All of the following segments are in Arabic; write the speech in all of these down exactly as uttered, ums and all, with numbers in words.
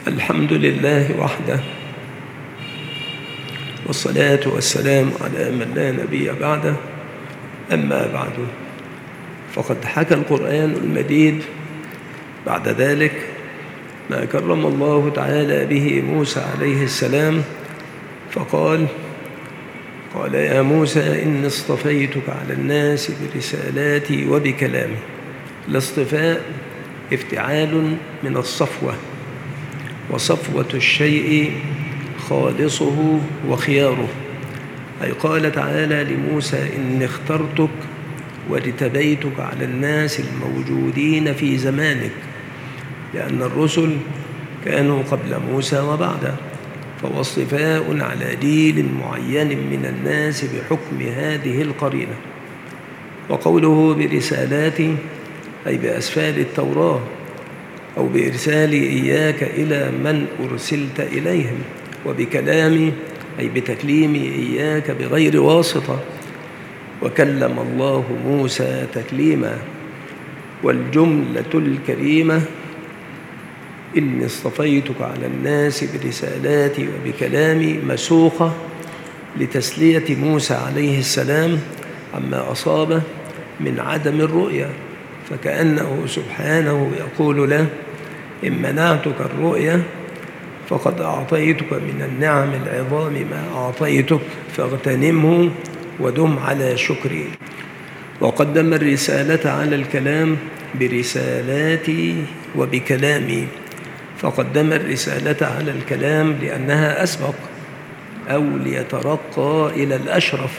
الحمد لله وحده، والصلاة والسلام على من لا نبي بعده. أما بعد، فقد حكى القرآن المجيد بعد ذلك ما كرم الله تعالى به موسى عليه السلام، فقال: قال يا موسى إني اصطفيتك على الناس برسالاتي وبكلامي. الاصطفاء افتعال من الصفوة، وصفوة الشيء خالصه وخياره. أي قال تعالى لموسى: إني اخترتك واجتبيتك على الناس الموجودين في زمانك، لأن الرسل كانوا قبل موسى وبعده، فهو اصطفاء على جيل معين من الناس بحكم هذه القرينة. وقوله برسالاتي أي بأسفال التوراة، أو بإرسالي إياك إلى من أرسلت إليهم، وبكلامي أي بتكليمي إياك بغير واسطة، وكلم الله موسى تكليما. والجملة الكريمة: إني اصطفيتك على الناس برسالاتي وبكلامي، مسوقة لتسلية موسى عليه السلام عما أصابه من عدم الرؤية، فكأنه سبحانه يقول له: إن منعتك الرؤية فقد أعطيتك من النعم العظام ما أعطيتك، فاغتنمه ودم على شكري. وقدم الرسالة على الكلام برسالاتي وبكلامي، فقدم الرسالة على الكلام لأنها أسبق أو ليترقى إلى الأشرف.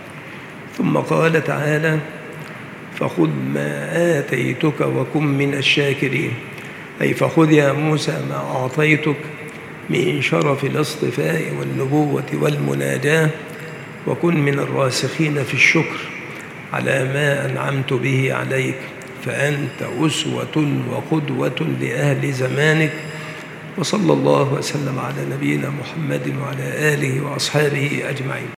ثم قال تعالى: فخذ ما آتيتك وكن من الشاكرين. أي فخذ يا موسى ما أعطيتك من شرف الاصطفاء والنبوة والمناجاة، وكن من الراسخين في الشكر على ما أنعمت به عليك، فأنت أسوة وقدوة لأهل زمانك. وصلى الله وسلم على نبينا محمد وعلى آله وأصحابه أجمعين.